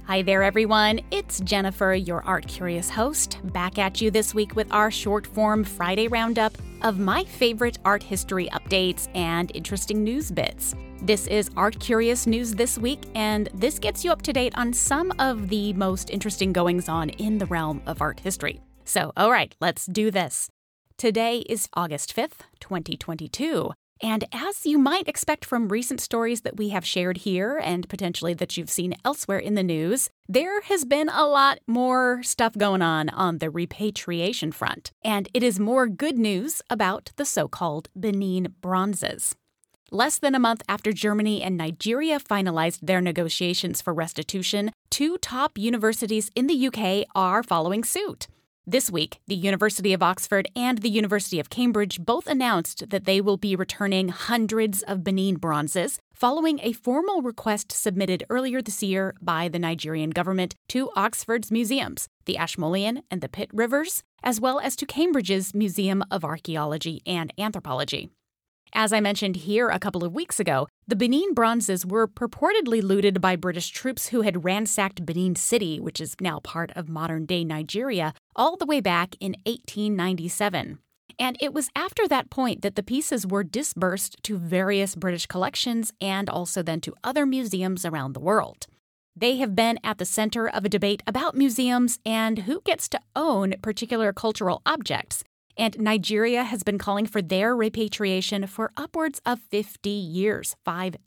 Hi there, everyone. It's Jennifer, your Art Curious host, back at you this week with our short-form Friday roundup of my favorite art history updates and interesting news bits. This is Art Curious News This Week, and this gets you up to date on some of the most interesting goings-on in the realm of art history. So, all right, let's do this. Today is August 5th, 2022. And as you might expect from recent stories that we have shared here and potentially that you've seen elsewhere in the news, there has been a lot more stuff going on the repatriation front. And it is more good news about the so-called Benin bronzes. Less than a month after Germany and Nigeria finalized their negotiations for restitution, two top universities in the UK are following suit. This week, the University of Oxford and the University of Cambridge both announced that they will be returning hundreds of Benin bronzes following a formal request submitted earlier this year by the Nigerian government to Oxford's museums, the Ashmolean and the Pitt Rivers, as well as to Cambridge's Museum of Archaeology and Anthropology. As I mentioned here a couple of weeks ago, the Benin bronzes were purportedly looted by British troops who had ransacked Benin City, which is now part of modern-day Nigeria, all the way back in 1897. And it was after that point that the pieces were disbursed to various British collections and also then to other museums around the world. They have been at the center of a debate about museums and who gets to own particular cultural objects. And Nigeria has been calling for their repatriation for upwards of 50 years, 50.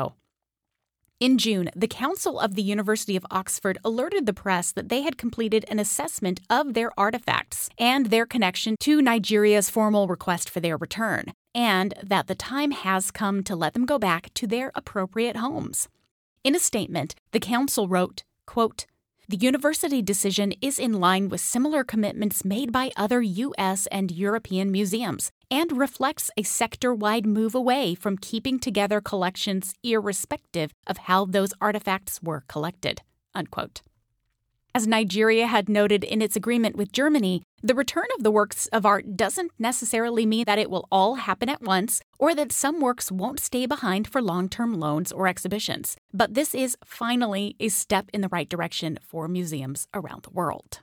In June, the Council of the University of Oxford alerted the press that they had completed an assessment of their artifacts and their connection to Nigeria's formal request for their return, and that the time has come to let them go back to their appropriate homes. In a statement, the council wrote, quote, "The university decision is in line with similar commitments made by other U.S. and European museums and reflects a sector-wide move away from keeping together collections irrespective of how those artifacts were collected." Unquote. As Nigeria had noted in its agreement with Germany, the return of the works of art doesn't necessarily mean that it will all happen at once or that some works won't stay behind for long-term loans or exhibitions. But this is finally a step in the right direction for museums around the world.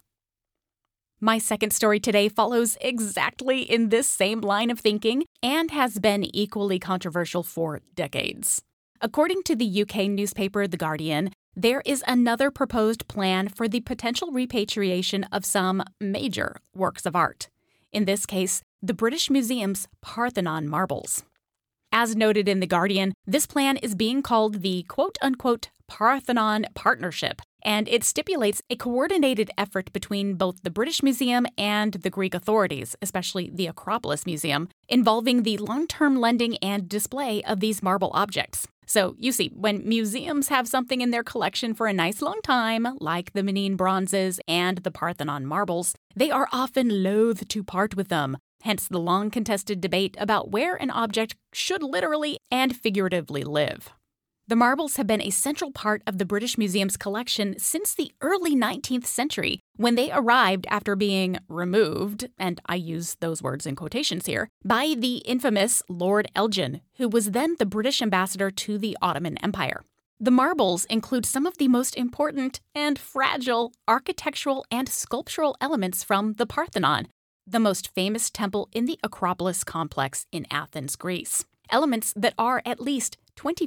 My second story today follows exactly in this same line of thinking and has been equally controversial for decades. According to the UK newspaper The Guardian, there is another proposed plan for the potential repatriation of some major works of art. In this case, the British Museum's Parthenon marbles. As noted in The Guardian, this plan is being called the quote-unquote Parthenon Partnership, and it stipulates a coordinated effort between both the British Museum and the Greek authorities, especially the Acropolis Museum, involving the long-term lending and display of these marble objects. So, you see, when museums have something in their collection for a nice long time, like the Benin bronzes and the Parthenon marbles, they are often loath to part with them, hence the long-contested debate about where an object should literally and figuratively live. The marbles have been a central part of the British Museum's collection since the early 19th century, when they arrived after being removed, and I use those words in quotations here, by the infamous Lord Elgin, who was then the British ambassador to the Ottoman Empire. The marbles include some of the most important and fragile architectural and sculptural elements from the Parthenon, the most famous temple in the Acropolis complex in Athens, Greece. Elements that are at least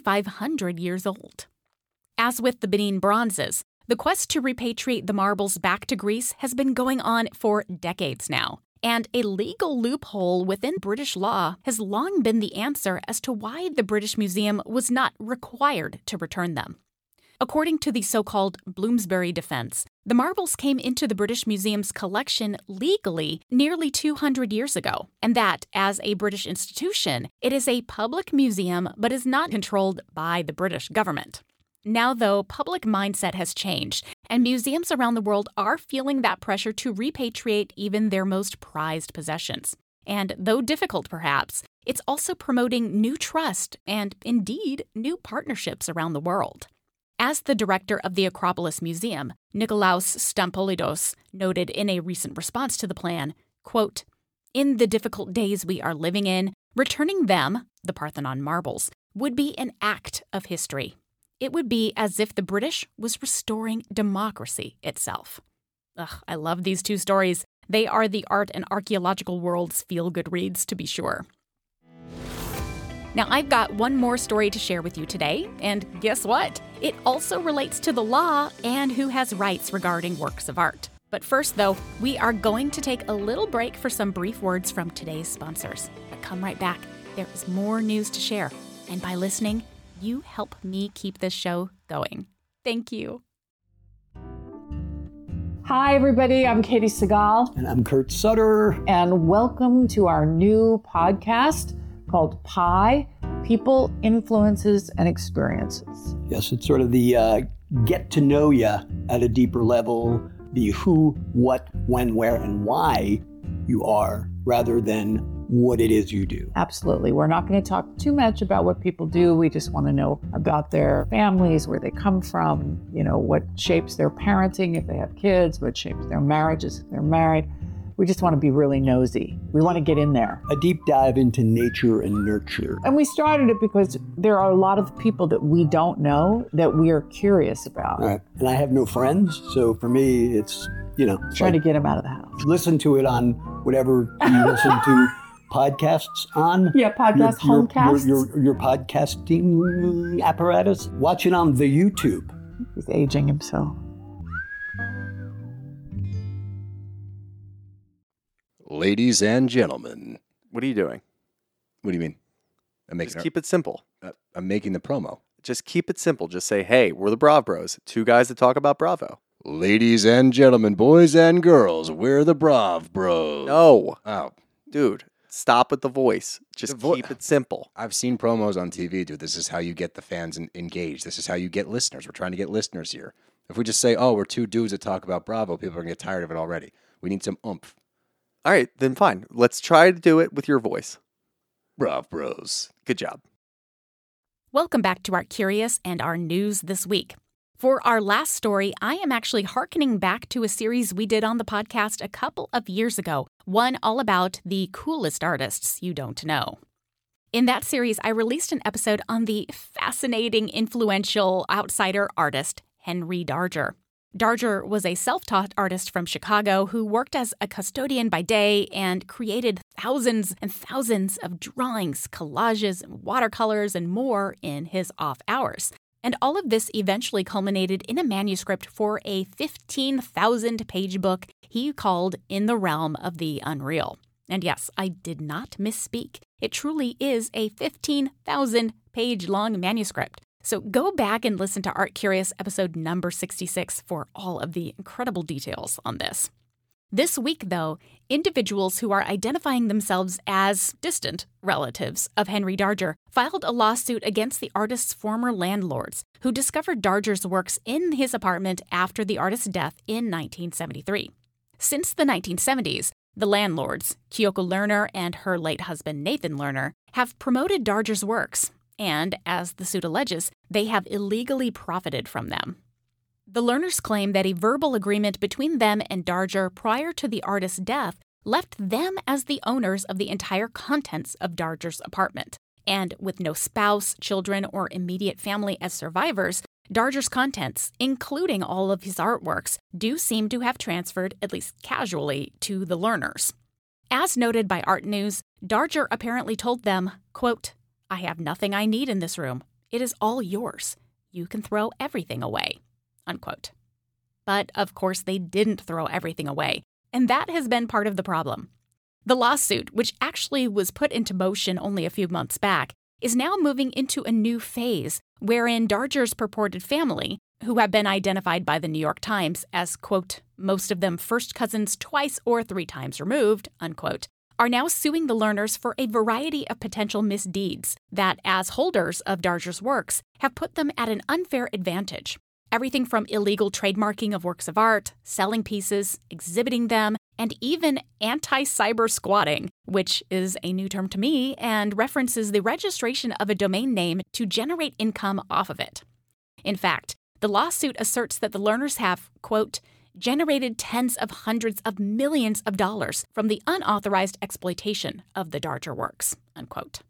2,500 years old. As with the Benin bronzes, the quest to repatriate the marbles back to Greece has been going on for decades now, and a legal loophole within British law has long been the answer as to why the British Museum was not required to return them. According to the so-called Bloomsbury defense, the marbles came into the British Museum's collection legally nearly 200 years ago, and that, as a British institution, it is a public museum but is not controlled by the British government. Now, though, public mindset has changed, and museums around the world are feeling that pressure to repatriate even their most prized possessions. And though difficult perhaps, it's also promoting new trust and, indeed, new partnerships around the world. As the director of the Acropolis Museum, Nikolaos Stampolidos, noted in a recent response to the plan, quote, "In the difficult days we are living in, returning them, the Parthenon marbles, would be an act of history. it would be as if the British was restoring democracy itself. Ugh, I love these two stories. They are the art and archaeological world's feel-good reads, to be sure. Now, I've got one more story to share with you today, and guess what? It also relates to the law and who has rights regarding works of art. But first, though, we are going to take a little break for some brief words from today's sponsors. But come right back. There is more news to share. And by listening, you help me keep this show going. Thank you. Hi, everybody. I'm Katie Segal. And I'm Kurt Sutter. And welcome to our new podcast called PIE, People, Influences, and Experiences. Yes, it's sort of the get to know you at a deeper level, the who, what, when, where, and why you are, rather than what it is you do. Absolutely. We're not going to talk too much about what people do. We just want to know about their families, where they come from, what shapes their parenting if they have kids, what shapes their marriages if they're married. We just want to be really nosy. We want to get in there. A deep dive into nature and nurture. And we started it because there are a lot of people that we don't know that we are curious about. Right. And I have no friends, so for me, it's, trying to get them out of the house. Listen to it on whatever you listen to podcasts on. Yeah, homecasts. Your podcasting apparatus. Watch it on the YouTube. He's aging himself. Ladies and gentlemen. What are you doing? What do you mean? Just keep it simple. I'm making the promo. Just keep it simple. Just say, hey, we're the Brav Bros. Two guys that talk about Bravo. Ladies and gentlemen, boys and girls, we're the Brav Bros. No. Oh. Dude, stop with the voice. Just keep it simple. I've seen promos on TV, dude. This is how you get the fans engaged. This is how you get listeners. We're trying to get listeners here. If we just say, oh, we're two dudes that talk about Bravo, people are going to get tired of it already. We need some oomph. All right, then fine. Let's try to do it with your voice. Brav Bros. Good job. Welcome back to Art Curious and our news this week. For our last story, I am actually hearkening back to a series we did on the podcast a couple of years ago, one all about the coolest artists you don't know. In that series, I released an episode on the fascinating, influential outsider artist, Henry Darger. Darger was a self-taught artist from Chicago who worked as a custodian by day and created thousands and thousands of drawings, collages, watercolors, and more in his off hours. And all of this eventually culminated in a manuscript for a 15,000-page book he called In the Realm of the Unreal. And yes, I did not misspeak. It truly is a 15,000-page-long manuscript. So go back and listen to Art Curious episode number 66 for all of the incredible details on this. This week, though, individuals who are identifying themselves as distant relatives of Henry Darger filed a lawsuit against the artist's former landlords, who discovered Darger's works in his apartment after the artist's death in 1973. Since the 1970s, the landlords, Kyoko Lerner and her late husband Nathan Lerner, have promoted Darger's works, and, as the suit alleges, they have illegally profited from them. The Lerners claim that a verbal agreement between them and Darger prior to the artist's death left them as the owners of the entire contents of Darger's apartment. And with no spouse, children, or immediate family as survivors, Darger's contents, including all of his artworks, do seem to have transferred, at least casually, to the Lerners. As noted by Art News, Darger apparently told them, quote, "I have nothing I need in this room. It is all yours. You can throw everything away," unquote. But, of course, they didn't throw everything away, and that has been part of the problem. The lawsuit, which actually was put into motion only a few months back, is now moving into a new phase wherein Darger's purported family, who have been identified by the New York Times as, quote, "most of them first cousins twice or three times removed," unquote, are now suing the Lerners for a variety of potential misdeeds that, as holders of Darger's works, have put them at an unfair advantage. Everything from illegal trademarking of works of art, selling pieces, exhibiting them, and even anti-cyber squatting, which is a new term to me and references the registration of a domain name to generate income off of it. In fact, the lawsuit asserts that the Lerners have, quote, generated tens of hundreds of millions of dollars from the unauthorized exploitation of the Darger works, unquote.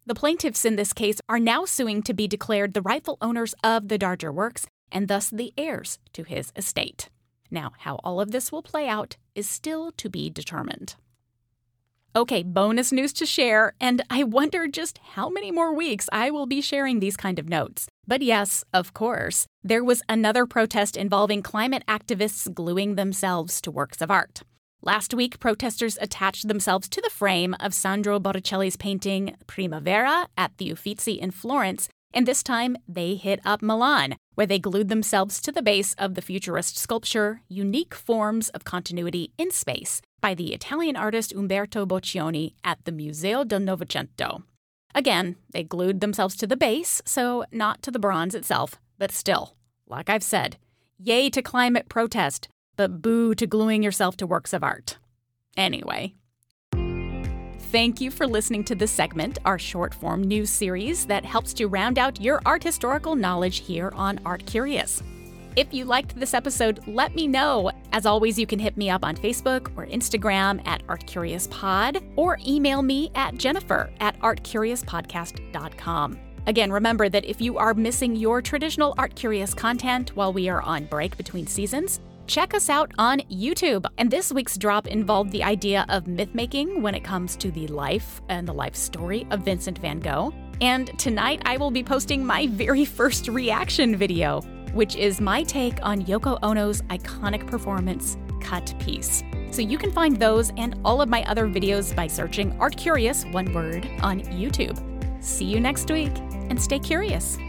The plaintiffs in this case are now suing to be declared the rightful owners of the Darger Works and thus the heirs to his estate. Now, how all of this will play out is still to be determined. Okay, bonus news to share, and I wonder just how many more weeks I will be sharing these kind of notes. But yes, of course, there was another protest involving climate activists gluing themselves to works of art. Last week, protesters attached themselves to the frame of Sandro Botticelli's painting Primavera at the Uffizi in Florence, and this time they hit up Milan, where they glued themselves to the base of the futurist sculpture Unique Forms of Continuity in Space by the Italian artist Umberto Boccioni at the Museo del Novecento. Again, they glued themselves to the base, so not to the bronze itself, but still, like I've said, yay to climate protest, but boo to gluing yourself to works of art. Anyway. Thank you for listening to this segment, our short-form news series that helps to round out your art historical knowledge here on Art Curious. If you liked this episode, let me know. As always, you can hit me up on Facebook or Instagram at ArtCuriousPod or email me at jennifer@artcuriouspodcast.com. Again, remember that if you are missing your traditional Art Curious content while we are on break between seasons, check us out on YouTube. And this week's drop involved the idea of myth-making when it comes to the life and the life story of Vincent van Gogh. And tonight I will be posting my very first reaction video, which is my take on Yoko Ono's iconic performance, Cut Piece. So you can find those and all of my other videos by searching Art Curious, one word, on YouTube. See you next week, and stay curious.